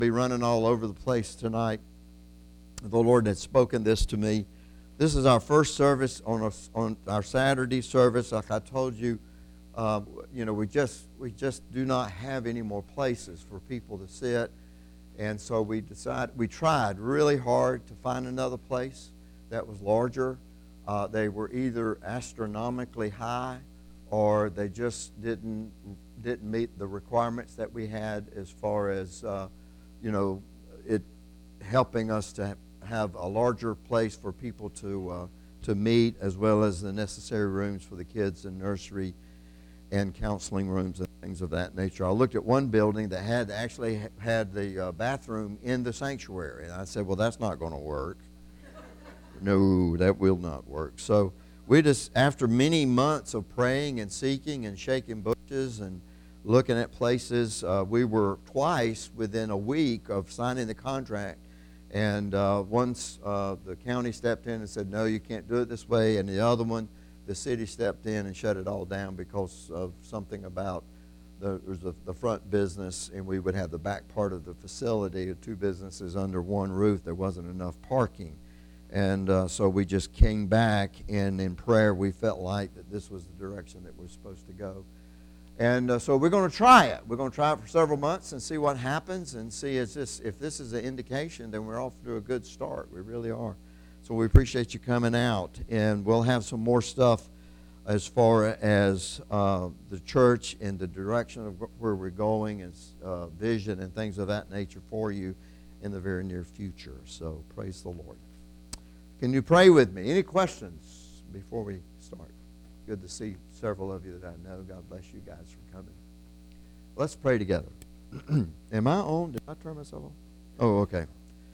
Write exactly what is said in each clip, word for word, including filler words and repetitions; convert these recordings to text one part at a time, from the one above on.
be running all over the place tonight. The Lord had spoken this to me. This is our first service on our, on our Saturday service. Like I told you, uh, you know, we just we just do not have any more places for people to sit, and so we decided we tried really hard to find another place that was larger. Uh, they were either astronomically high, or they just didn't didn't meet the requirements that we had as far as uh, you know it helping us to have a larger place for people to uh, to meet, as well as the necessary rooms for the kids and nursery and counseling rooms and things of that nature. I looked at one building that had actually had the uh, bathroom in the sanctuary, and I said, well, that's not going to work. No, that will not work. So we just, after many months of praying and seeking and shaking bushes and looking at places, uh, we were twice within a week of signing the contract. And uh, once uh, the county stepped in and said, no, you can't do it this way. And the other one, the city stepped in and shut it all down because of something about the, there was the, the front business, and we would have the back part of the facility, two businesses under one roof. There wasn't enough parking. And uh, so we just came back, and in prayer we felt like that this was the direction that we're supposed to go. And uh, so we're going to try it. We're going to try it for several months and see what happens, and see is this, if this is an indication, then we're off to a good start. We really are. So we appreciate you coming out, and we'll have some more stuff as far as uh, the church and the direction of where we're going, and uh, vision and things of that nature for you in the very near future. So praise the Lord. Can you pray with me? Any questions before we start? Good to see several of you that I know. God bless you guys for coming. Let's pray together. Am I on? Did I turn myself on? Oh, okay.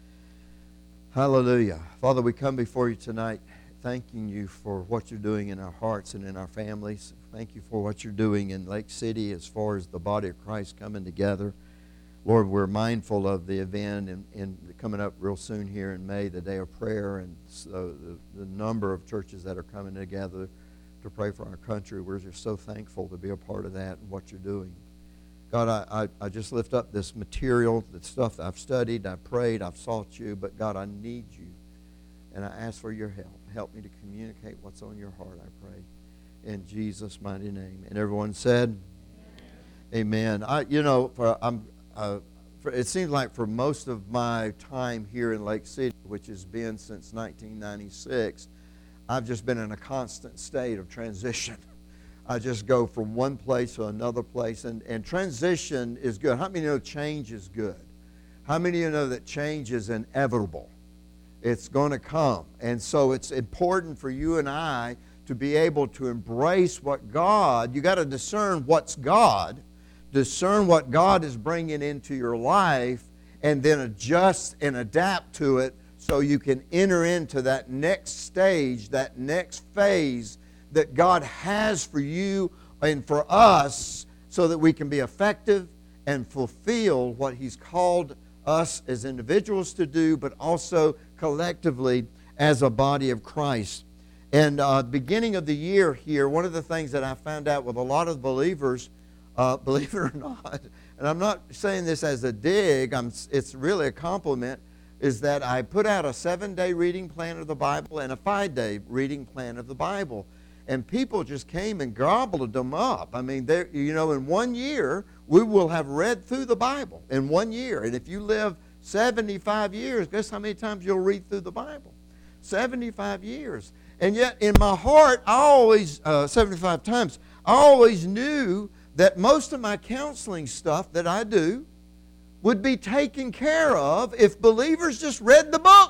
Hallelujah. Father, we come before you tonight thanking you for what you're doing in our hearts and in our families. Thank you for what you're doing in Lake City as far as the body of Christ coming together. Lord, we're mindful of the event and, and coming up real soon here in May, the day of prayer, and so the, the number of churches that are coming together to pray for our country. We're just so thankful to be a part of that and what you're doing. God, I, I, I just lift up this material, the stuff that I've studied, I've prayed, I've sought you, but God, I need you, and I ask for your help. Help me to communicate what's on your heart, I pray, in Jesus' mighty name. And everyone said, Amen. Amen. I, you know, for, I'm, uh, for, it seems like for most of my time here in Lake City, which has been since nineteen ninety-six, I've just been in a constant state of transition. I just go from one place to another place, and, and transition is good. How many know change is good? How many of you know that change is inevitable? It's going to come. And so it's important for you and I to be able to embrace what God, you got to discern what's God, discern what God is bringing into your life, and then adjust and adapt to it so you can enter into that next stage, that next phase that God has for you and for us, so that we can be effective and fulfill what He's called us as individuals to do, but also collectively as a body of Christ. And uh, beginning of the year here, one of the things that I found out with a lot of believers, uh, believe it or not, and I'm not saying this as a dig, I'm, it's really a compliment, is that I put out a seven-day reading plan of the Bible and a five-day reading plan of the Bible. And people just came and gobbled them up. I mean, you know, in one year, we will have read through the Bible in one year. And if you live seventy-five years, guess how many times you'll read through the Bible? seventy-five years. And yet, in my heart, I always, uh, seventy-five times, I always knew that most of my counseling stuff that I do would be taken care of if believers just read the book.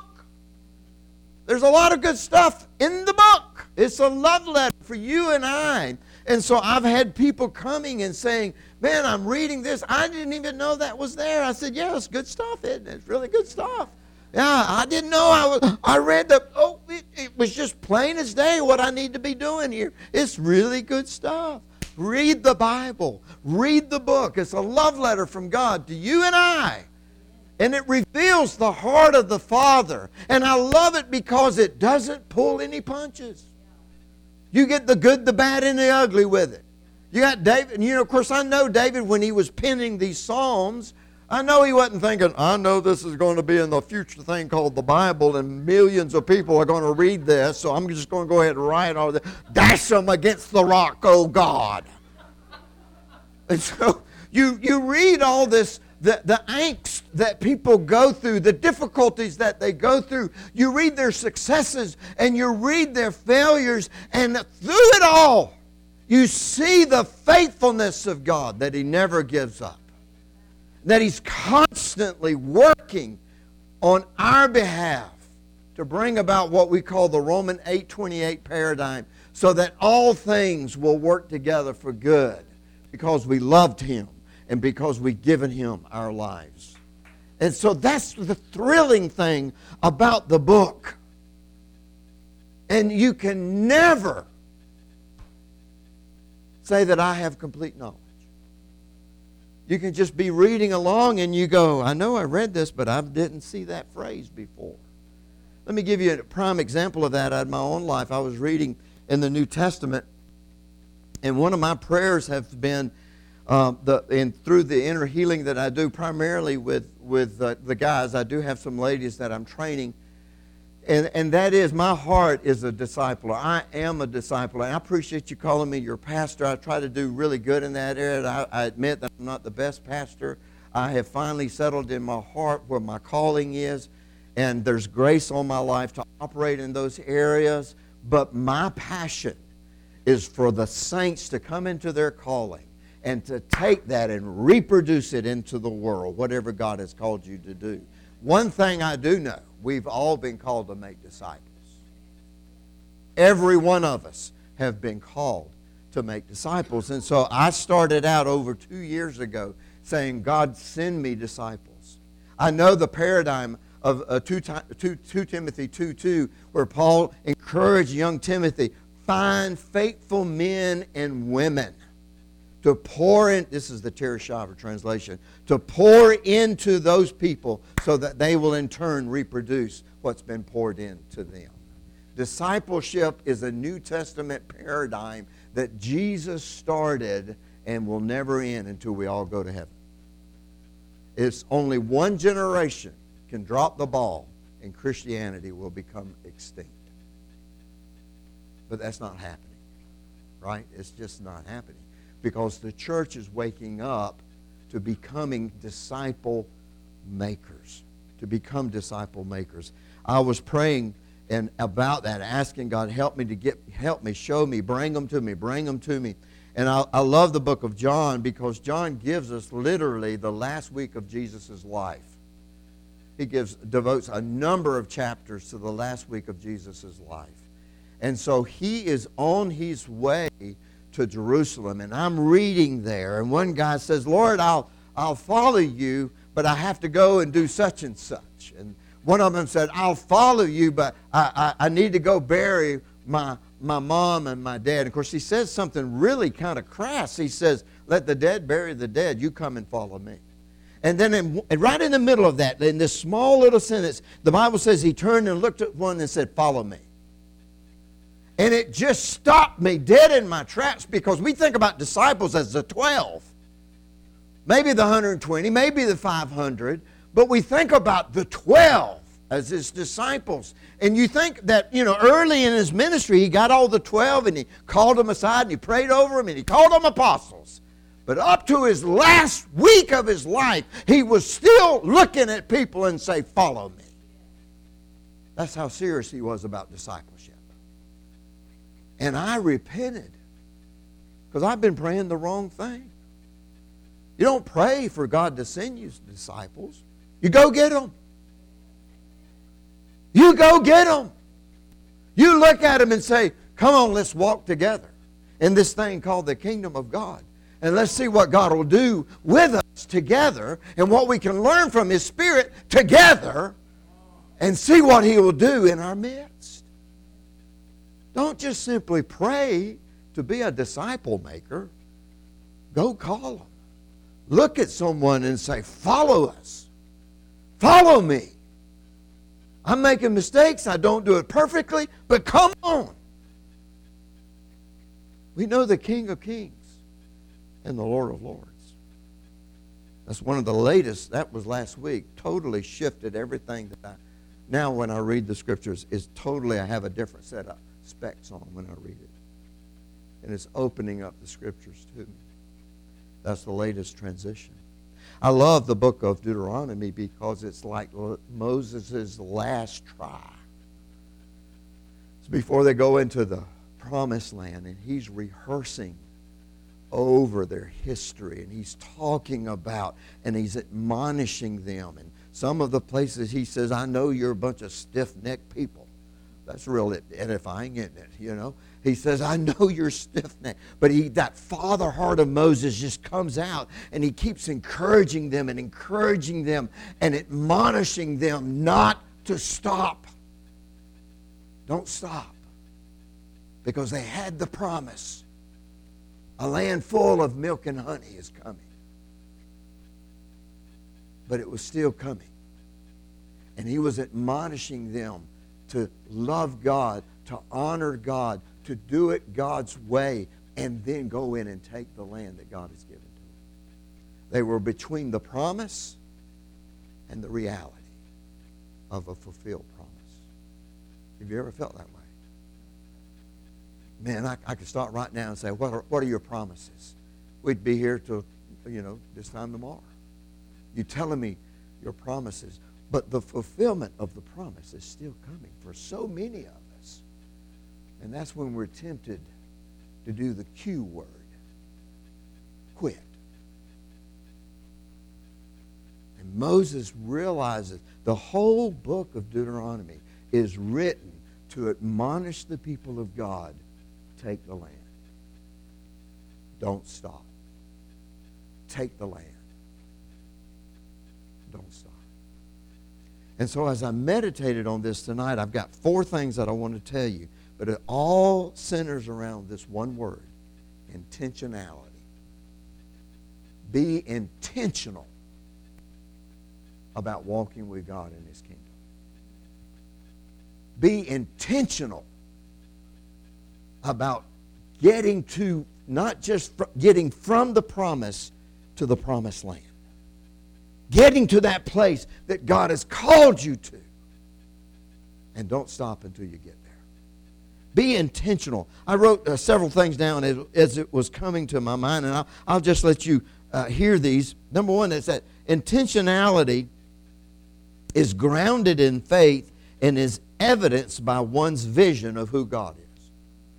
There's a lot of good stuff in the book. It's a love letter for you and I. And so I've had people coming and saying, man, I'm reading this. I didn't even know that was there. I said, yeah, it's good stuff, isn't it? It's really good stuff. Yeah, I didn't know. I was. I read the, oh, it, it was just plain as day what I need to be doing here. It's really good stuff. Read the Bible. Read the book. It's a love letter from God to you and I. And it reveals the heart of the Father. And I love it because it doesn't pull any punches. You get the good, the bad, and the ugly with it. You got David, and you know, of course, I know David when he was penning these Psalms, I know he wasn't thinking, I know this is going to be in the future thing called the Bible, and millions of people are going to read this, so I'm just going to go ahead and write all this. Dash them against the rock, oh God. And so you, you read all this, the, the angst that people go through, the difficulties that they go through. You read their successes, and you read their failures, and through it all, you see the faithfulness of God, that He never gives up. That He's constantly working on our behalf to bring about what we call the Romans eight twenty-eight paradigm, so that all things will work together for good because we loved Him and because we've given Him our lives. And so that's the thrilling thing about the book. And you can never say that I have complete knowledge. You can just be reading along and you go, I know I read this, but I didn't see that phrase before. Let me give you a prime example of that out of my own life. I was reading in the New Testament, and one of my prayers have been, uh, the and through the inner healing that I do primarily with, with uh, the guys, I do have some ladies that I'm training, and, and that is, my heart is a discipler. I am a discipler. And I appreciate you calling me your pastor. I try to do really good in that area. I, I admit that I'm not the best pastor. I have finally settled in my heart where my calling is, and there's grace on my life to operate in those areas. But my passion is for the saints to come into their calling and to take that and reproduce it into the world, whatever God has called you to do. One thing I do know, we've all been called to make disciples. Every one of us have been called to make disciples. And so I started out over two years ago saying, God, send me disciples. I know the paradigm of uh, two, two, two Timothy two two, where Paul encouraged young Timothy, find faithful men and women to pour in, this is the Terry Shiver translation, to pour into those people so that they will in turn reproduce what's been poured into them. Discipleship is a New Testament paradigm that Jesus started and will never end until we all go to heaven. It's only one generation can drop the ball and Christianity will become extinct. But that's not happening, right? It's just not happening. Because the church is waking up to becoming disciple makers. To become disciple makers. I was praying and about that, asking God, help me to get, help me, show me, bring them to me, bring them to me. And I, I love the book of John because John gives us literally the last week of Jesus' life. He gives, devotes a number of chapters to the last week of Jesus' life. And so he is on his way to Jerusalem, and I'm reading there, and one guy says, Lord, I'll I'll follow you, but I have to go and do such and such. And one of them said, I'll follow you, but I, I, I need to go bury my my mom and my dad. And of course, he says something really kind of crass. He says, let the dead bury the dead. You come and follow me. And then in, and right in the middle of that, in this small little sentence, the Bible says he turned and looked at one and said, follow me. And it just stopped me dead in my tracks because we think about disciples as the twelve. Maybe the one hundred twenty, maybe the five hundred, but we think about the twelve as his disciples. And you think that, you know, early in his ministry, he got all the twelve and he called them aside and he prayed over them and he called them apostles. But up to his last week of his life, he was still looking at people and say, follow me. That's how serious he was about discipleship. And I repented because I've been praying the wrong thing. You don't pray for God to send you disciples. You go get them. You go get them. You look at them and say, come on, let's walk together in this thing called the kingdom of God. And let's see what God will do with us together and what we can learn from His Spirit together and see what He will do in our midst. Don't just simply pray to be a disciple maker. Go call them. Look at someone and say, follow us. Follow me. I'm making mistakes. I don't do it perfectly, but come on. We know the King of Kings and the Lord of Lords. That's one of the latest. That was last week. Totally shifted everything that I, now when I read the scriptures, is totally, I have a different set of specs on when I read it. And it's opening up the scriptures to me. That's the latest transition. I love the book of Deuteronomy because it's like Moses' last try. It's before they go into the promised land, and he's rehearsing over their history, and he's talking about, and he's admonishing them. And some of the places he says, I know you're a bunch of stiff-necked people. That's real edifying, isn't it? You know, he says, I know you're stiff-necked. But he, that father heart of Moses just comes out, and he keeps encouraging them and encouraging them and admonishing them not to stop. Don't stop. Because they had the promise. A land full of milk and honey is coming. But it was still coming. And he was admonishing them to love God, to honor God, to do it God's way, and then go in and take the land that God has given to them. They were between the promise and the reality of a fulfilled promise. Have you ever felt that way? Man, I, I could start right now and say, what are, what are your promises? We'd be here till, you know, this time tomorrow. You telling me your promises. But the fulfillment of the promise is still coming for so many of us. And that's when we're tempted to do the Q word. Quit. And Moses realizes the whole book of Deuteronomy is written to admonish the people of God, take the land. Don't stop. Take the land. Don't stop. And so as I meditated on this tonight, I've got four things that I want to tell you. But it all centers around this one word, intentionality. Be intentional about walking with God in His kingdom. Be intentional about getting to, not just fr- getting from the promise to the promised land. Getting to that place that God has called you to. And don't stop until you get there. Be intentional. I wrote uh, several things down as, as it was coming to my mind, and I'll, I'll just let you uh, hear these. Number one is that intentionality is grounded in faith and is evidenced by one's vision of who God is.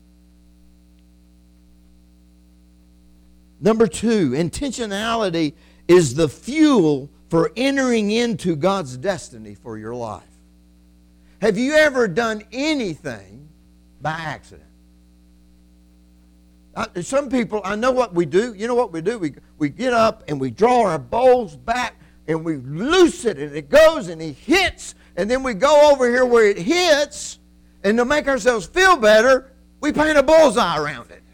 Number two, intentionality is the fuel for entering into God's destiny for your life. Have you ever done anything by accident? I, some people, I know what we do. You know what we do? We, we get up and we draw our bowls back and we loose it and it goes and it hits, and then we go over here where it hits, and to make ourselves feel better, we paint a bullseye around it.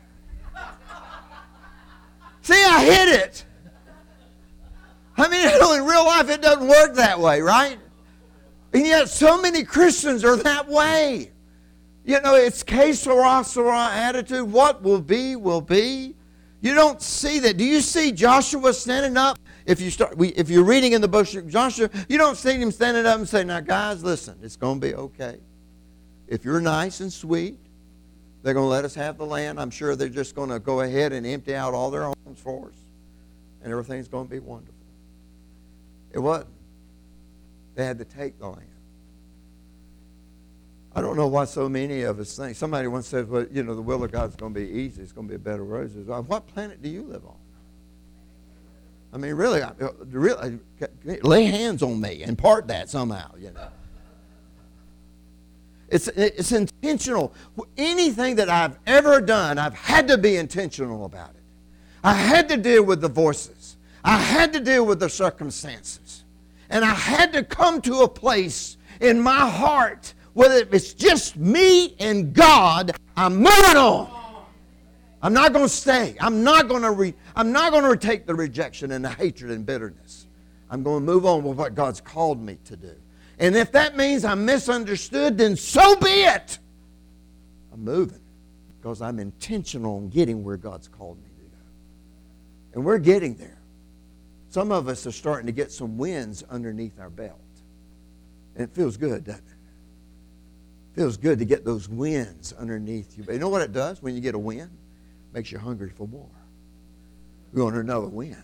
See, I hit it. I mean, in real life, it doesn't work that way, right? And yet, so many Christians are that way. You know, it's que sera, sera attitude. What will be, will be. You don't see that. Do you see Joshua standing up? If, you start, if you're reading in the book of Joshua, you don't see him standing up and say, now, guys, listen, it's going to be okay. If you're nice and sweet, they're going to let us have the land. I'm sure they're just going to go ahead and empty out all their homes for us. And everything's going to be wonderful. It wasn't. They had to take the land. I don't know why so many of us think. Somebody once said, well, you know, the will of God's going to be easy. It's going to be a bed of roses. What planet do you live on? I mean, really, really, lay hands on me and part that somehow, you know. It's, it's intentional. Anything that I've ever done, I've had to be intentional about it. I had to deal with the voices. I had to deal with the circumstances. And I had to come to a place in my heart where if it's just me and God, I'm moving on. I'm not going to stay. I'm not going to re, I'm not going to take the rejection and the hatred and bitterness. I'm going to move on with what God's called me to do. And if that means I'm misunderstood, then so be it. I'm moving because I'm intentional on getting where God's called me to go. And we're getting there. Some of us are starting to get some wins underneath our belt. And it feels good, doesn't it? It feels good to get those wins underneath you. But you know what it does when you get a win? It makes you hungry for more. You want another win.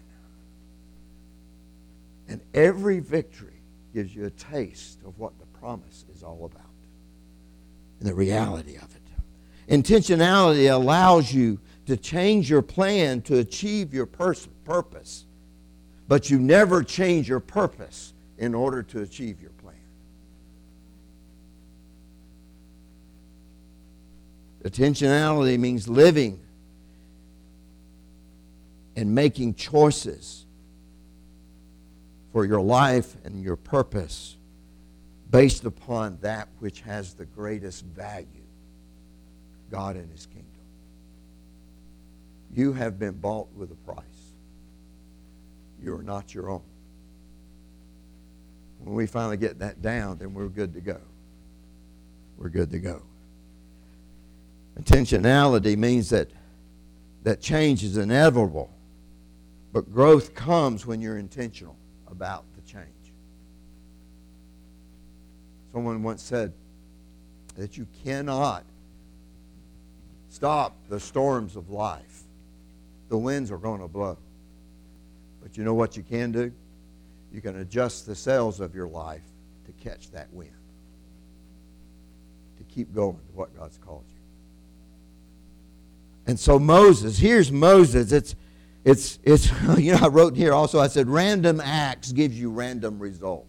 And every victory gives you a taste of what the promise is all about and the reality of it. Intentionality allows you to change your plan to achieve your pers- purpose, but you never change your purpose in order to achieve your plan. Intentionality means living and making choices for your life and your purpose based upon that which has the greatest value, God and His kingdom. You have been bought with a price. You are not your own. When we finally get that down, then we're good to go. We're good to go. Intentionality means that, that change is inevitable, but growth comes when you're intentional about the change. Someone once said that you cannot stop the storms of life. The winds are going to blow. But you know what you can do? You can adjust the sails of your life to catch that wind. To keep going to what God's called you. And so Moses, here's Moses. It's, it's, it's, you know, I wrote here also, I said, random acts gives you random results.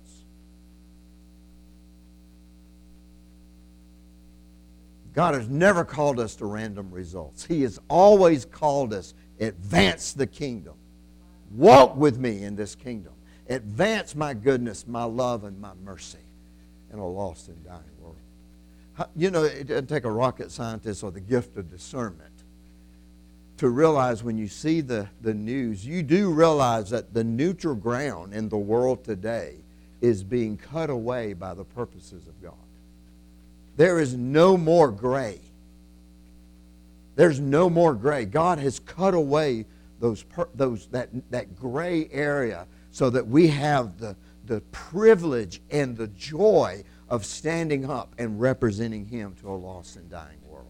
God has never called us to random results. He has always called us, advance the kingdom. Walk with me in this kingdom. Advance my goodness, my love, and my mercy in a lost and dying world. You know, it doesn't take a rocket scientist or the gift of discernment to realize when you see the, the news, you do realize that the neutral ground in the world today is being cut away by the purposes of God. There is no more gray. There's no more gray. God has cut away those those that that gray area so that we have the the privilege and the joy of standing up and representing Him to a lost and dying world.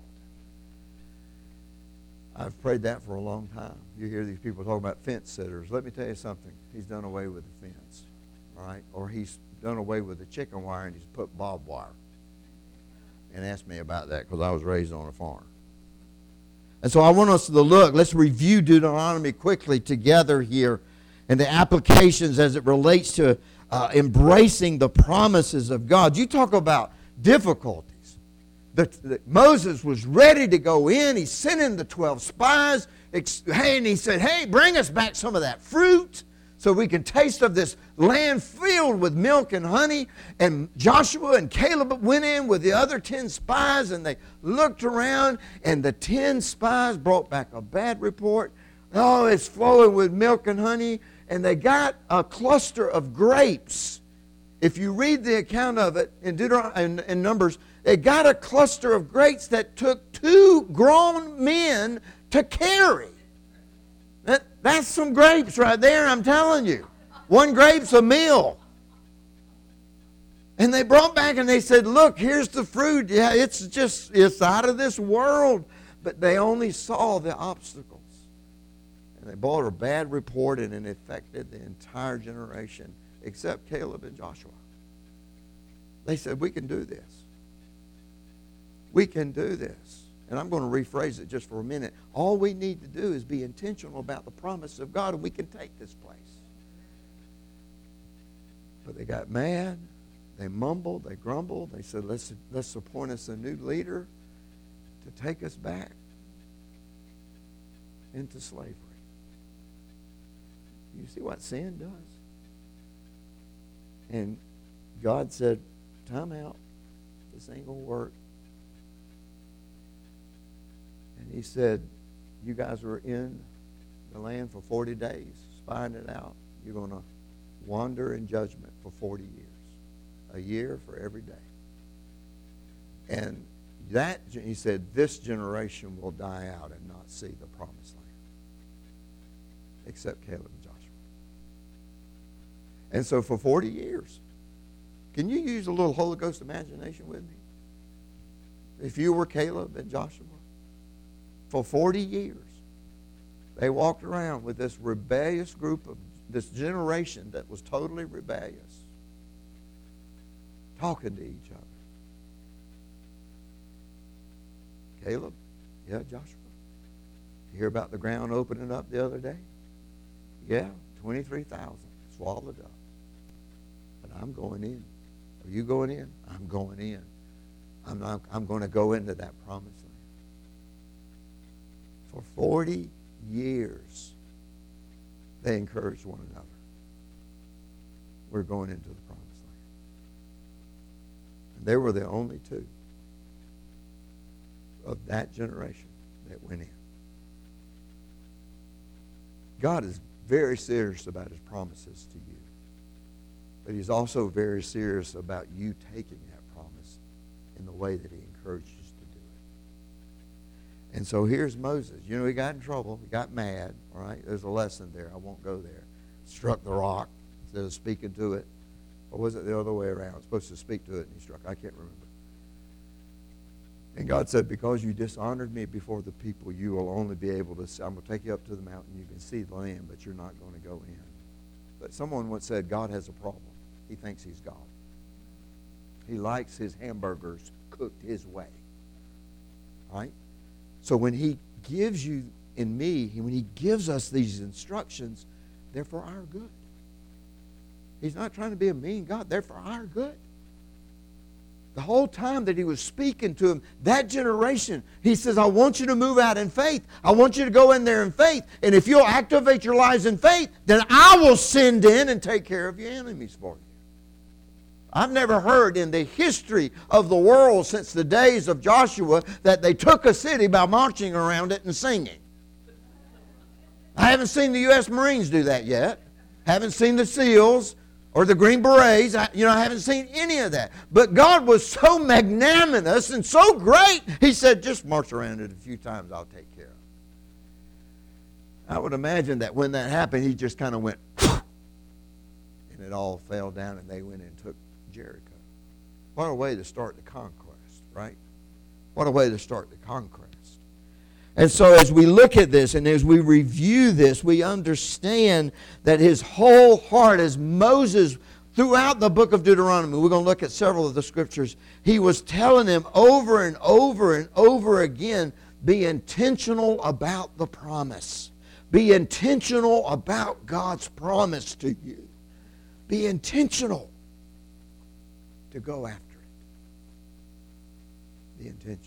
I've prayed that for a long time. You hear these people talking about fence sitters. Let me tell you something. He's done away with the fence, all right? Or He's done away with the chicken wire and He's put barbed wire. And ask me about that because I was raised on a farm. And so I want us to look. Let's review Deuteronomy quickly together here and the applications as it relates to uh, embracing the promises of God. You talk about difficulties. The, the, Moses was ready to go in. He sent in the twelve spies. Ex, hey, and he said, hey, bring us back some of that fruit so we can taste of this land filled with milk and honey. And Joshua and Caleb went in with the other ten spies, and they looked around, and the ten spies brought back a bad report. Oh, it's flowing with milk and honey. And they got a cluster of grapes. If you read the account of it in, Deuteron- in, in Numbers, they got a cluster of grapes that took two grown men to carry. That, that's some grapes right there, I'm telling you. One grape's a meal. And they brought back and they said, look, here's the fruit. Yeah, it's just, it's out of this world. But they only saw the obstacles. And they brought a bad report and it affected the entire generation except Caleb and Joshua. They said, we can do this. We can do this. And I'm going to rephrase it just for a minute. All we need to do is be intentional about the promise of God, and we can take this place. But they got mad. They mumbled. They grumbled. They said, let's, let's appoint us a new leader to take us back into slavery. You see what sin does? And God said, time out. This ain't going to work. And He said, you guys were in the land for forty days, spying it out. You're going to wander in judgment for forty years. A year for every day. And that, He said, this generation will die out and not see the promised land. Except Caleb and Joshua. And so for forty years, can you use a little Holy Ghost imagination with me? If you were Caleb and Joshua, for forty years, they walked around with this rebellious group of this generation that was totally rebellious, talking to each other. Caleb, yeah, Joshua. You hear about the ground opening up the other day? Yeah, twenty-three thousand swallowed up. But I'm going in. Are you going in? I'm going in. I'm not, I'm going to go into that promised land. For forty years, they encouraged one another. We're going into the promised land. And they were the only two of that generation that went in. God is very serious about his promises to you. But he's also very serious about you taking that promise in the way that he encourages you to do it. And so here's Moses. You know, he got in trouble. He got mad. All right? There's a lesson there. I won't go there. Struck the rock instead of speaking to it. Or was it the other way around? It's supposed to speak to it and he struck. I can't remember. And God said, because you dishonored me before the people, you will only be able to see. I'm going to take you up to the mountain. You can see the land, but you're not going to go in. But someone once said, God has a problem. He thinks he's God. He likes his hamburgers cooked his way. Right? So when he gives you and me, when he gives us these instructions, they're for our good. He's not trying to be a mean God. They're for our good. The whole time that he was speaking to him, that generation, he says, I want you to move out in faith. I want you to go in there in faith. And if you'll activate your lives in faith, then I will send in and take care of your enemies for you. I've never heard in the history of the world since the days of Joshua that they took a city by marching around it and singing. I haven't seen the U S Marines do that yet. Haven't seen the SEALs or the Green Berets. I, you know, I haven't seen any of that. But God was so magnanimous and so great, he said, just march around it a few times, I'll take care of it. I would imagine that when that happened, he just kind of went, and it all fell down, and they went and took Jericho. What a way to start the conquest, right? What a way to start the conquest. And so as we look at this and as we review this, we understand that his whole heart, as Moses, throughout the book of Deuteronomy, we're going to look at several of the scriptures, he was telling them over and over and over again, be intentional about the promise. Be intentional about God's promise to you. Be intentional to go after it. Be intentional.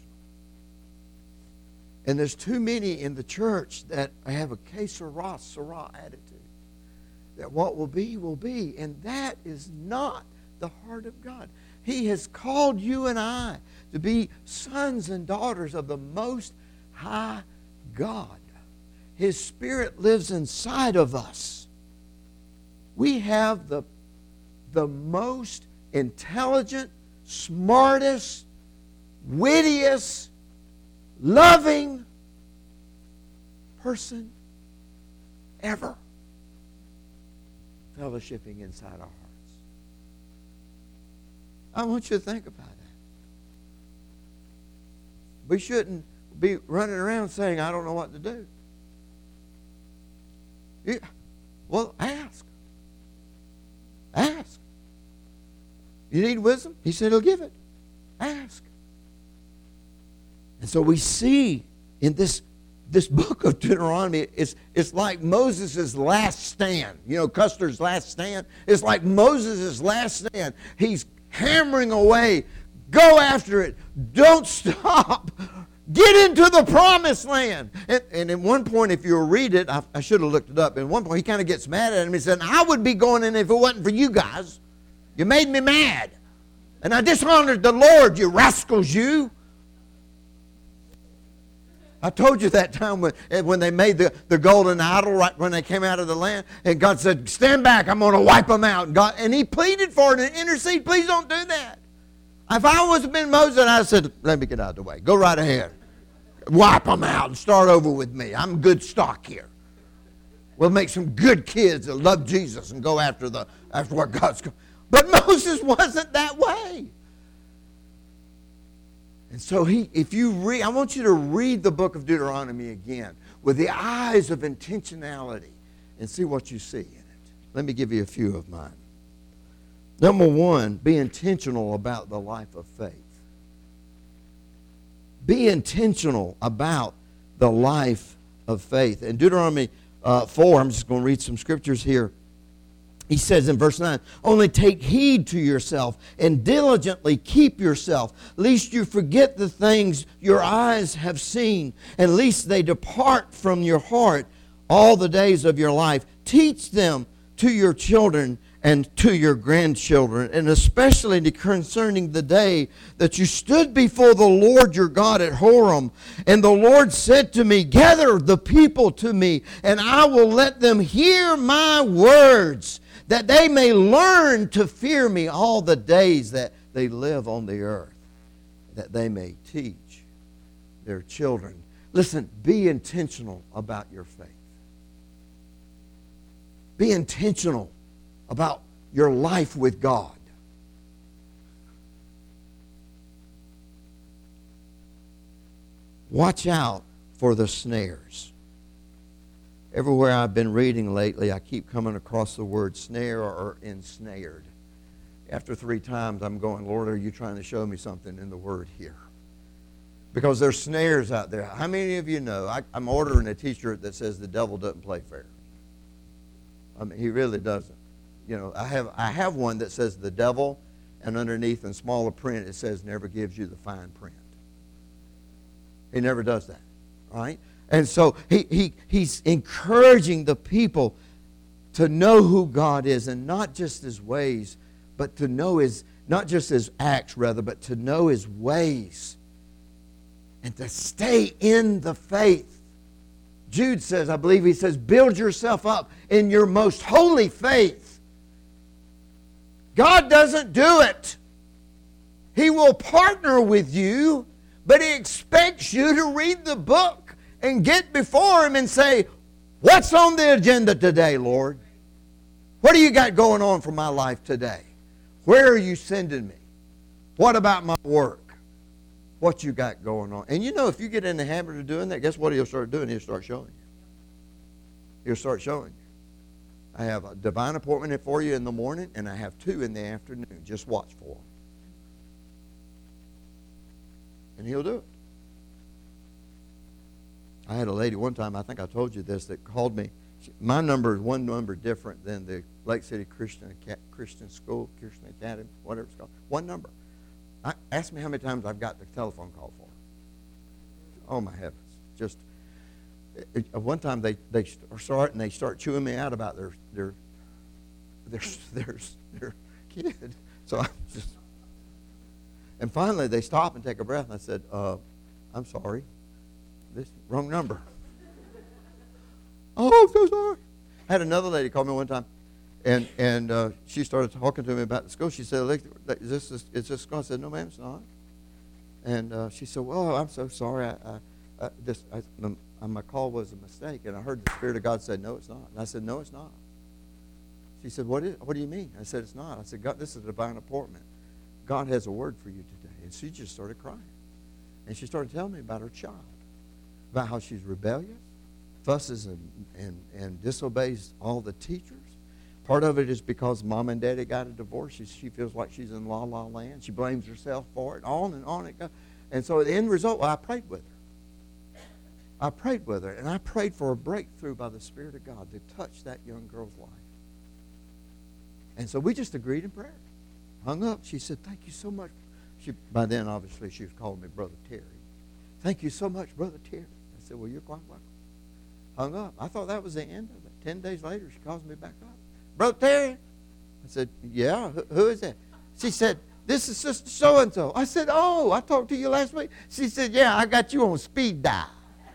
And there's too many in the church that have a que sera, sera attitude. That what will be, will be. And that is not the heart of God. He has called you and I to be sons and daughters of the Most High God. His Spirit lives inside of us. We have the, the most intelligent, smartest, wittiest, loving person ever fellowshipping inside our hearts. I want you to think about that. We shouldn't be running around saying, I don't know what to do. Yeah. Well, ask. Ask. You need wisdom? He said he'll give it. Ask. And so we see in this, this book of Deuteronomy, it's, it's like Moses' last stand. You know, Custer's last stand? It's like Moses' last stand. He's hammering away. Go after it. Don't stop. Get into the promised land. And, and at one point, if you'll read it, I, I should have looked it up. At one point, he kind of gets mad at him. He said, I would be going in if it wasn't for you guys. You made me mad. And I dishonored the Lord, you rascals, you. I told you that time when, when they made the, the golden idol, right when they came out of the land, and God said, stand back, I'm going to wipe them out. And, God, and he pleaded for it and intercede, please don't do that. If I was been Moses, I said, let me get out of the way. Go right ahead. Wipe them out and start over with me. I'm good stock here. We'll make some good kids that love Jesus and go after the after what God's going. But Moses wasn't that way. And so he, if you read, I want you to read the book of Deuteronomy again with the eyes of intentionality and see what you see in it. Let me give you a few of mine. Number one, be intentional about the life of faith. Be intentional about the life of faith. In Deuteronomy uh, four, I'm just going to read some scriptures here. He says in verse nine, only take heed to yourself and diligently keep yourself, lest you forget the things your eyes have seen, and lest they depart from your heart all the days of your life. Teach them to your children and to your grandchildren, and especially concerning the day that you stood before the Lord your God at Horeb. And the Lord said to me, gather the people to me, and I will let them hear my words, that they may learn to fear me all the days that they live on the earth, that they may teach their children. Listen, be intentional about your faith. Be intentional about your life with God. Watch out for the snares. Everywhere I've been reading lately, I keep coming across the word snare or ensnared. After three times, I'm going, Lord, are you trying to show me something in the word here? Because there's snares out there. How many of you know, I, I'm ordering a t-shirt that says the devil doesn't play fair. I mean, he really doesn't. You know, I have I have one that says the devil, and underneath in smaller print it says never gives you the fine print. He never does that, right? And so he, he he's encouraging the people to know who God is, and not just his ways, but to know his, not just his acts rather, but to know his ways. And to stay in the faith. Jude says, I believe he says, build yourself up in your most holy faith. God doesn't do it. He will partner with you, but he expects you to read the book and get before him and say, what's on the agenda today, Lord? What do you got going on for my life today? Where are you sending me? What about my work? What you got going on? And you know, if you get in the habit of doing that, guess what he'll start doing? He'll start showing you. He'll start showing you. I have a divine appointment for you in the morning, and I have two in the afternoon. Just watch for them. And he'll do it. I had a lady one time, I think I told you this, that called me. My number is one number different than the Lake City Christian Christian School, Christian Academy, whatever it's called. One number. I, ask me how many times I've got the telephone call for her. Oh, my heavens. Just, it, it, one time they, they start and they start chewing me out about their their their their, their kid. So I just, and finally they stop and take a breath, and I said, uh, I'm sorry. This wrong number. Oh, I'm so sorry. I had another lady call me one time, and and uh, she started talking to me about the school. She said, "Is this is this school?" I said, "No, ma'am, it's not." And uh, she said, "Well, I'm so sorry. I, I, I this I, my, my call was a mistake." And I heard the Spirit of God say, "No, it's not." And I said, "No, it's not." She said, "What is? What do you mean?" I said, "It's not." I said, "God, this is a divine appointment. God has a word for you today." And she just started crying, and she started telling me about her child, about how she's rebellious, fusses and, and, and disobeys all the teachers. Part of it is because mom and daddy got a divorce. She, she feels like she's in la-la land. She blames herself for it. On and on it goes. And so the end result, well, I prayed with her. I prayed with her, and I prayed for a breakthrough by the Spirit of God to touch that young girl's life. And so we just agreed in prayer. Hung up. She said, "Thank you so much." She, by then, obviously, she was calling me Brother Terry. "Thank you so much, Brother Terry." I said, "Well, you're quite welcome." Hung up. I thought that was the end of it. Ten days later, she calls me back up. "Brother Terry?" I said, "Yeah, who, who is that?" She said, "This is Sister so-and-so." I said, "Oh, I talked to you last week." She said, "Yeah, I got you on speed dial."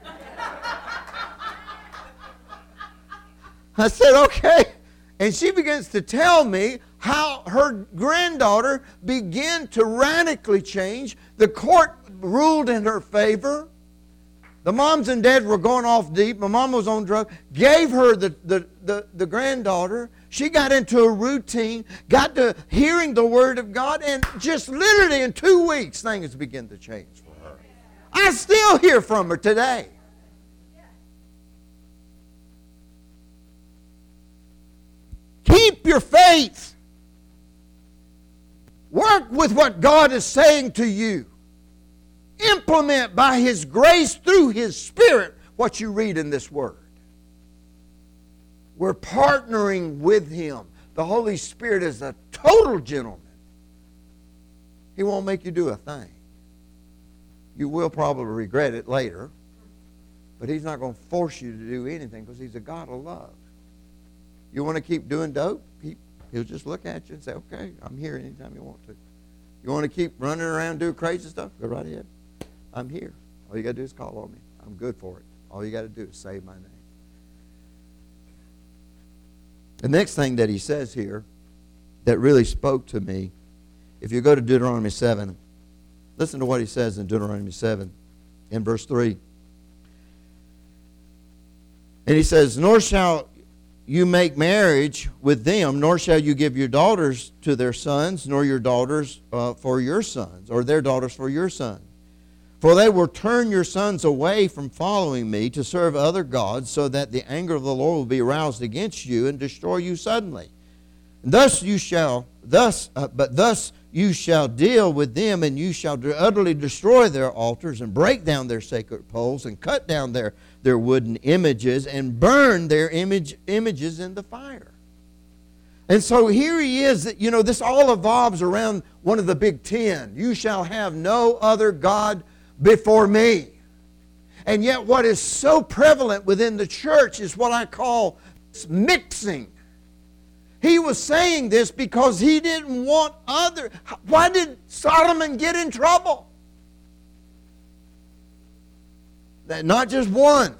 I said, "Okay." And she begins to tell me how her granddaughter began to radically change. The court ruled in her favor. The moms and dads were going off deep. My mom was on drugs. Gave her the, the, the, the granddaughter. She got into a routine, got to hearing the Word of God, and just literally in two weeks, things began to change for her. I still hear from her today. Keep your faith. Work with what God is saying to you. Implement by His grace through His Spirit what you read in this Word. We're partnering with Him. The Holy Spirit is a total gentleman. He won't make you do a thing. You will probably regret it later, but He's not going to force you to do anything because He's a God of love. You want to keep doing dope? He, he'll just look at you and say, okay, I'm here anytime you want to. You want to keep running around doing crazy stuff? Go right ahead. I'm here. All you got to do is call on me. I'm good for it. All you got to do is say my name. The next thing that he says here that really spoke to me, if you go to Deuteronomy seven, listen to what he says in Deuteronomy seven in verse three. And he says, nor shall you make marriage with them, nor shall you give your daughters to their sons, nor your daughters uh, for your sons, or their daughters for your sons. For they will turn your sons away from following me to serve other gods, so that the anger of the Lord will be aroused against you and destroy you suddenly. And thus you shall, thus, uh, but thus you shall deal with them, and you shall utterly destroy their altars, and break down their sacred poles, and cut down their, their wooden images, and burn their image images in the fire. And so here he is, that, you know, this all evolves around one of the big ten. You shall have no other God before me. And yet what is so prevalent within the church is what I call mixing. He was saying this because he didn't want other. Why did Solomon get in trouble? That not just one.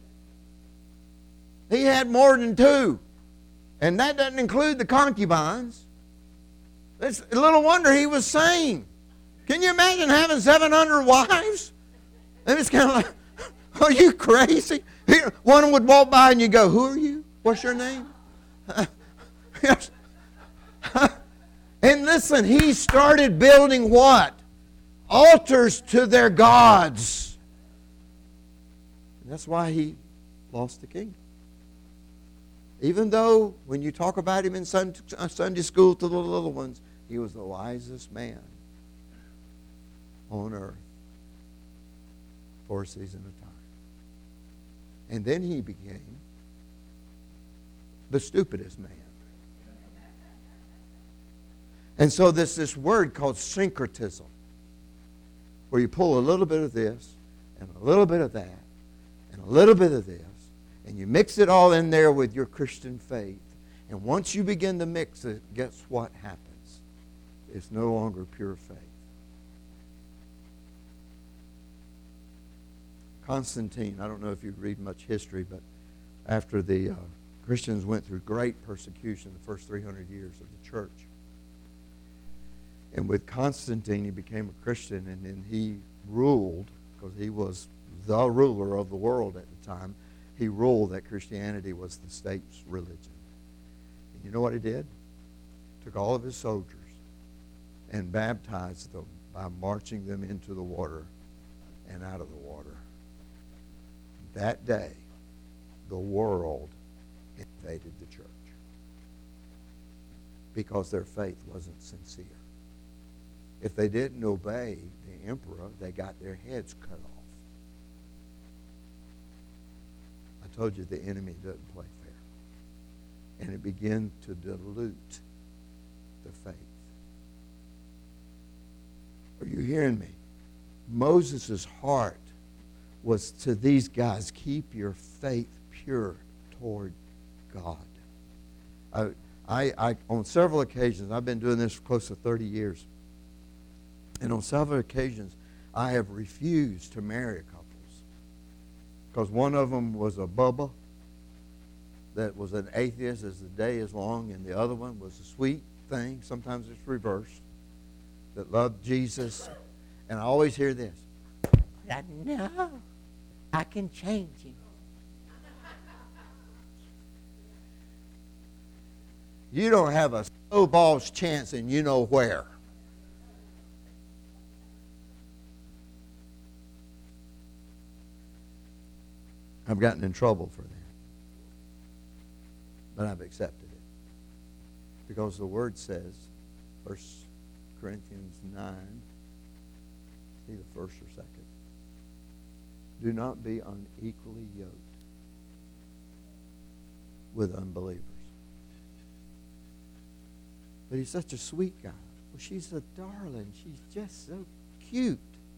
He had more than two. And that doesn't include the concubines. It's little wonder he was saying. Can you imagine having seven hundred wives? And it's kind of like, are you crazy? One would walk by and you go, who are you? What's your name? And listen, he started building what? Altars to their gods. And that's why he lost the kingdom. Even though when you talk about him in Sunday school to the little ones, he was the wisest man on earth for a season of time. And then he became the stupidest man. And so there's this word called syncretism, where you pull a little bit of this and a little bit of that and a little bit of this, and you mix it all in there with your Christian faith. And once you begin to mix it, guess what happens? It's no longer pure faith. Constantine, I don't know if you read much history, but after the uh, Christians went through great persecution the first three hundred years of the church. And with Constantine, he became a Christian, and then he ruled, because he was the ruler of the world at the time, he ruled that Christianity was the state's religion. And you know what he did? Took all of his soldiers and baptized them by marching them into the water and out of the water. That day, the world invaded the church because their faith wasn't sincere. If they didn't obey the emperor, they got their heads cut off. I told you the enemy doesn't play fair. And it began to dilute the faith. Are you hearing me? Moses' heart was to these guys, keep your faith pure toward God. I, I, I, on several occasions, I've been doing this for close to thirty years, and on several occasions, I have refused to marry couples because one of them was a Bubba that was an atheist as the day is long, and the other one was a sweet thing, sometimes it's reversed, that loved Jesus. And I always hear this, no, I can change him. You don't have a snowball's chance, and you know where. I've gotten in trouble for that. But I've accepted it. Because the Word says, First Corinthians nine, see the first or second. Do not be unequally yoked with unbelievers. But he's such a sweet guy. Well, she's a darling. She's just so cute.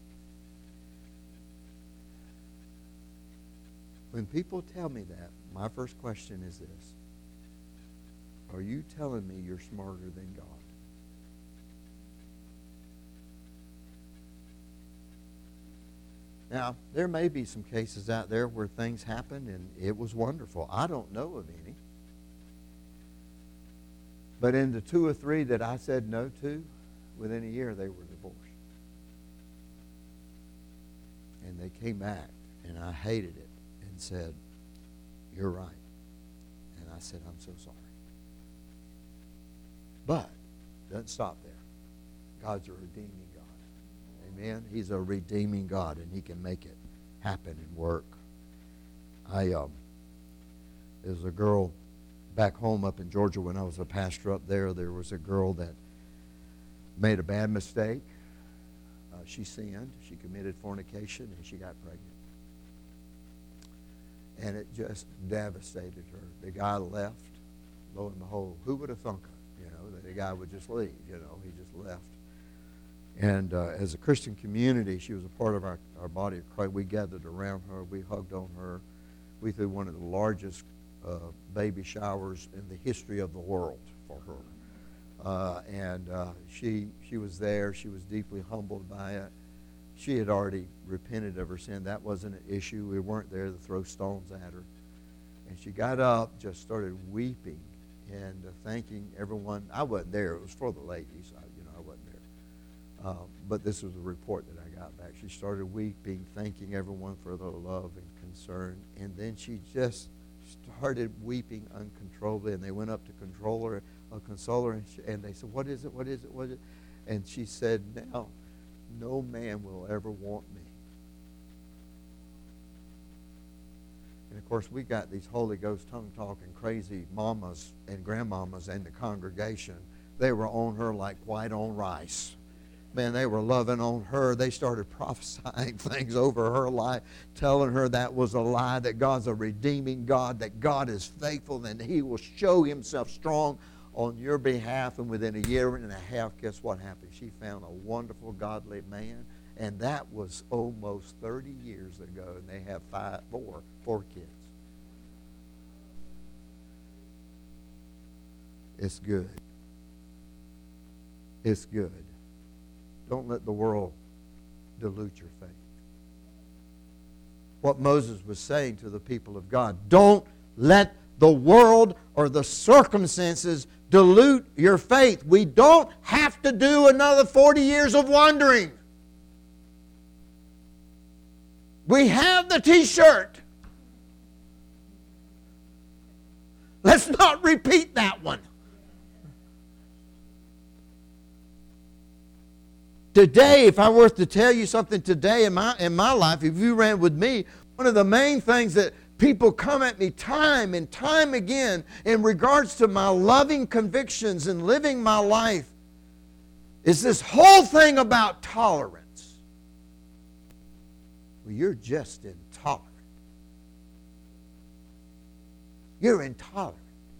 When people tell me that, my first question is this. Are you telling me you're smarter than God? Now, there may be some cases out there where things happen and it was wonderful. I don't know of any. But in the two or three that I said no to, within a year they were divorced. And they came back, and I hated it and said, you're right. And I said, I'm so sorry. But it doesn't stop there. God's a redeeming God. Amen? He's a redeeming God, and He can make it happen and work. I um, there was a girl back home up in Georgia when I was a pastor up there. There was a girl that made a bad mistake. Uh, she sinned. She committed fornication, and she got pregnant. And it just devastated her. The guy left. Lo and behold, who would have thunk it? You know, that the guy would just leave. You know, he just left. And uh, as a Christian community, she was a part of our, our body of Christ. We gathered around her. We hugged on her. We threw one of the largest uh, baby showers in the history of the world for her. Uh, and uh, she she was there. She was deeply humbled by it. She had already repented of her sin. That wasn't an issue. We weren't there to throw stones at her. And she got up, just started weeping and uh, thanking everyone. I wasn't there. It was for the ladies. I, you know, I wasn't there. Uh, but this was a report that I got back. She started weeping, thanking everyone for their love and concern. And then she just started weeping uncontrollably. And they went up to control her, uh, console her, and, she, and they said, what is it, what is it, what is it? And she said, now, no man will ever want me. And of course, we got these Holy Ghost tongue-talking crazy mamas and grandmamas in the congregation. They were on her like white on rice. Man, they were loving on her. They started prophesying things over her life, telling her that was a lie, that God's a redeeming God, that God is faithful, and He will show Himself strong on your behalf. And within a year and a half, guess what happened? She found a wonderful, godly man, and that was almost thirty years ago, and they have five, four, four kids. It's good. It's good. Don't let the world dilute your faith. What Moses was saying to the people of God, don't let the world or the circumstances dilute your faith. We don't have to do another forty years of wandering. We have the t-shirt. Let's not repeat that one. Today, if I were to tell you something today in my, in my life, if you ran with me, one of the main things that people come at me time and time again in regards to my loving convictions and living my life is this whole thing about tolerance. Well, you're just intolerant. You're intolerant.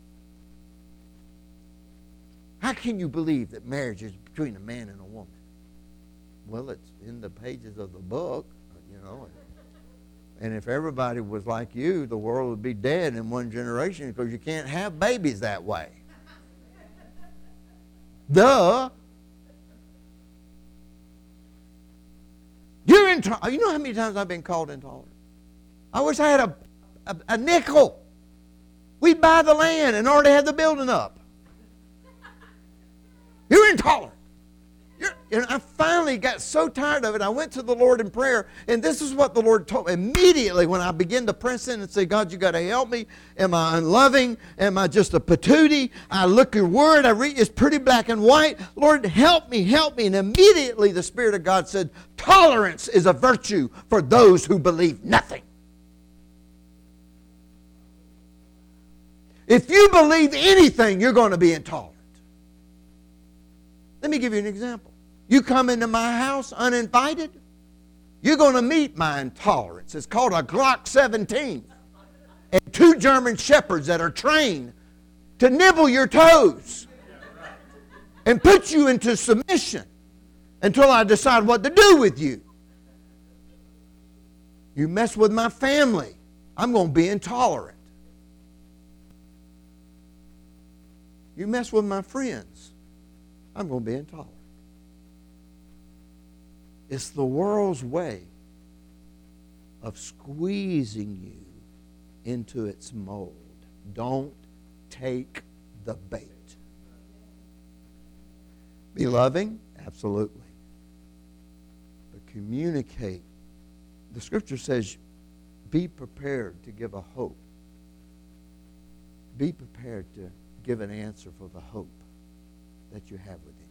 How can you believe that marriage is between a man and a woman? Well, it's in the pages of the book, you know. And if everybody was like you, the world would be dead in one generation because you can't have babies that way. Duh. You're intolerant. You know how many times I've been called intolerant? I wish I had a, a, a nickel. We'd buy the land and already have the building up. You're intolerant. You're, and I finally finally got so tired of it, I went to the Lord in prayer, and this is what the Lord told me. Immediately when I began to press in and say, God, you got to help me. Am I unloving? Am I just a patootie? I look your word, I read, it's pretty black and white. Lord, help me, help me. And immediately the Spirit of God said, tolerance is a virtue for those who believe nothing. If you believe anything, you're going to be intolerant. Let me give you an example. You come into my house uninvited, you're going to meet my intolerance. It's called a Glock seventeen. And two German shepherds that are trained to nibble your toes and put you into submission until I decide what to do with you. You mess with my family, I'm going to be intolerant. You mess with my friends, I'm going to be intolerant. It's the world's way of squeezing you into its mold. Don't take the bait. Be loving? Absolutely. But communicate. The Scripture says, be prepared to give a hope. Be prepared to give an answer for the hope that you have with Him.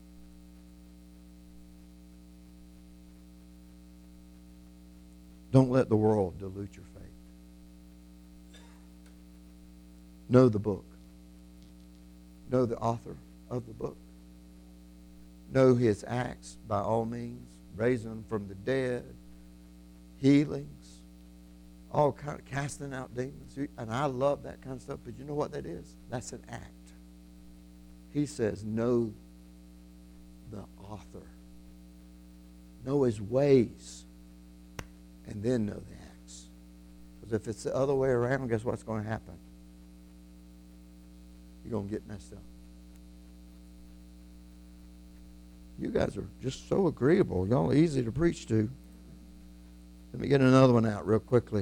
Don't let the world dilute your faith. Know the book. Know the author of the book. Know His acts by all means. Raising from the dead. Healings. All kind of casting out demons. And I love that kind of stuff. But you know what that is? That's an act. He says, know the author. Know His ways. And then know the acts. Because if it's the other way around, guess what's going to happen? You're going to get messed up. You guys are just so agreeable. Y'all are easy to preach to. Let me get another one out real quickly.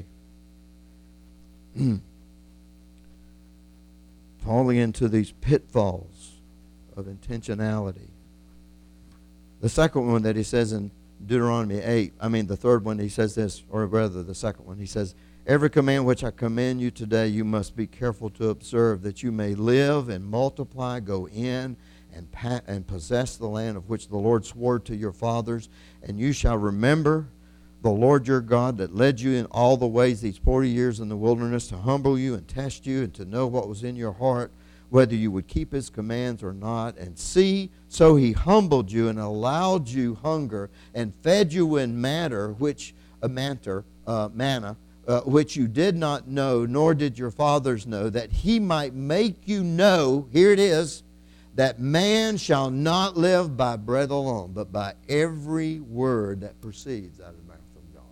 Falling into these pitfalls of intentionality. The second one that he says in Deuteronomy eight, I mean the third one, he says this, or rather the second one, he says, every command which I command you today, you must be careful to observe, that you may live and multiply, go in and, pa- and possess the land of which the Lord swore to your fathers, and you shall remember the Lord your God that led you in all the ways these forty years in the wilderness to humble you and test you and to know what was in your heart, whether you would keep His commands or not. And see, so He humbled you and allowed you hunger and fed you in matter, which a manna, uh, manna, uh, which you did not know, nor did your fathers know, that He might make you know, here it is, that man shall not live by bread alone, but by every word that proceeds out of the mouth of God.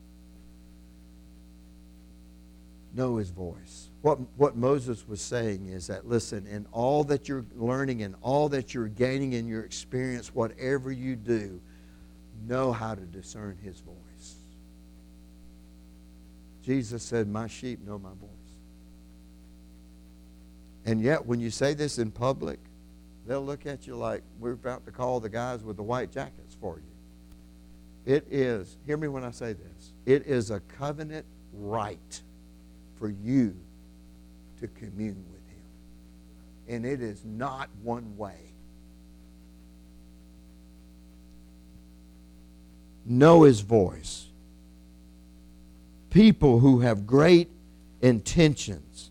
Know His voice. What, what Moses was saying is that, listen, in all that you're learning and all that you're gaining in your experience, whatever you do, know how to discern His voice. Jesus said, my sheep know my voice. And yet, when you say this in public, they'll look at you like we're about to call the guys with the white jackets for you. It is, hear me when I say this, it is a covenant right for you to commune with Him. And it is not one way. Know His voice. People who have great intentions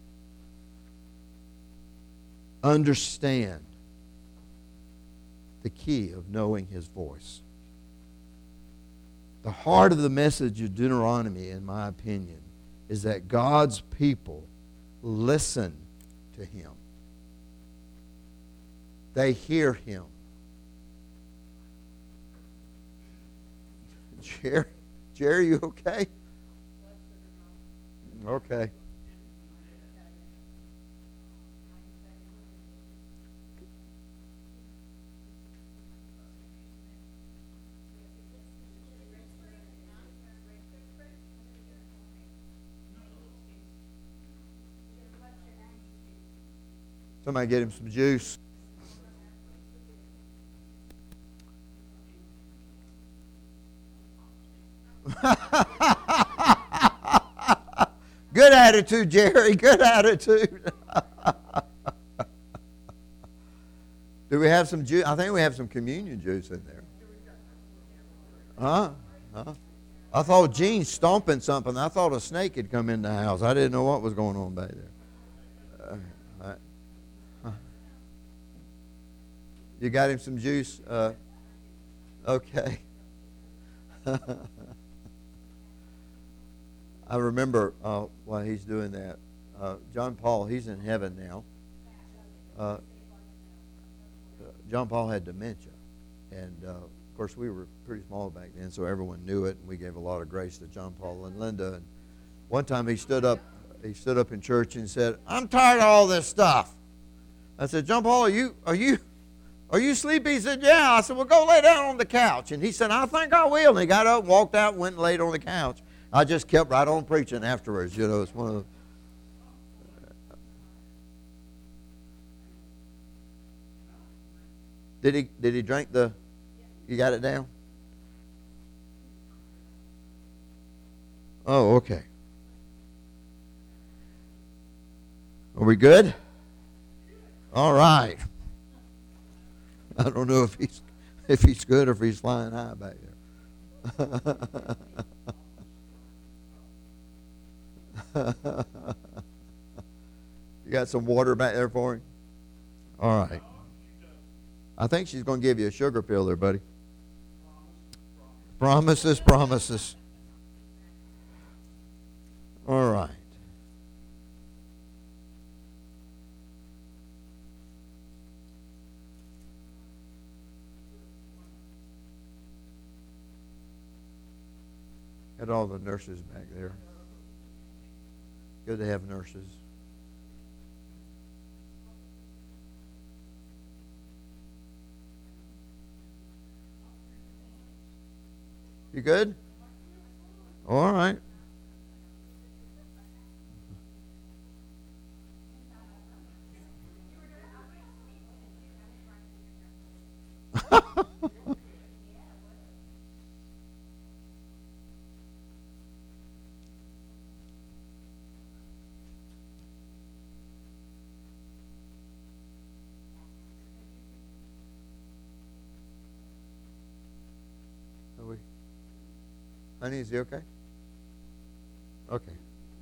understand the key of knowing His voice. The heart of the message of Deuteronomy, in my opinion, is that God's people listen to Him. They hear Him. Jerry, Jerry, you okay? Okay. Somebody get him some juice. Good attitude, Jerry. Good attitude. Do we have some juice? I think we have some communion juice in there. Huh? Huh? I thought Gene stomping something. I thought a snake had come in the house. I didn't know what was going on back there. Uh, right. Huh. You got him some juice? Uh, okay. I remember uh, while he's doing that, uh, John Paul, he's in heaven now. Uh, John Paul had dementia. And, uh, of course, we were pretty small back then, so everyone knew it. And we gave a lot of grace to John Paul and Linda. And one time he stood up, he stood up in church and said, "I'm tired of all this stuff." I said, "John Paul, are you, are you, are you sleepy?" He said, "Yeah." I said, "Well, go lay down on the couch." And he said, "I think I will." And he got up, walked out, went and laid on the couch. I just kept right on preaching afterwards. You know, it's one of the... Did he, did he drink the... You got it down? Oh, okay. Are we good? All right. I don't know if he's if he's good or if he's flying high back there. You got some water back there for him? All right. I think she's going to give you a sugar pill there, buddy. Promises, promises. All right. Got all the nurses back there. Good to have nurses. You good? All right. Are we? Honey, is he okay? Okay.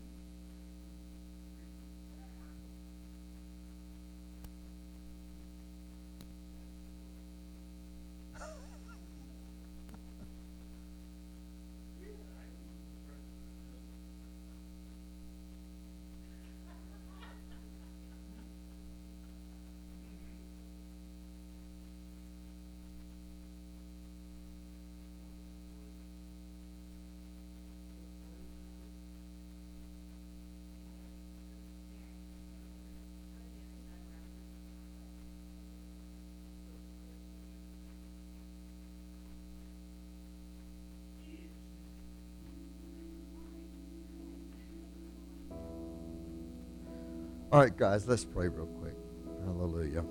All right, guys, let's pray real quick. Hallelujah.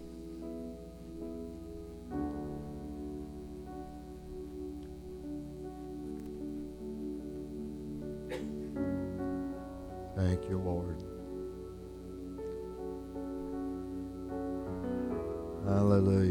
Thank you, Lord. Hallelujah.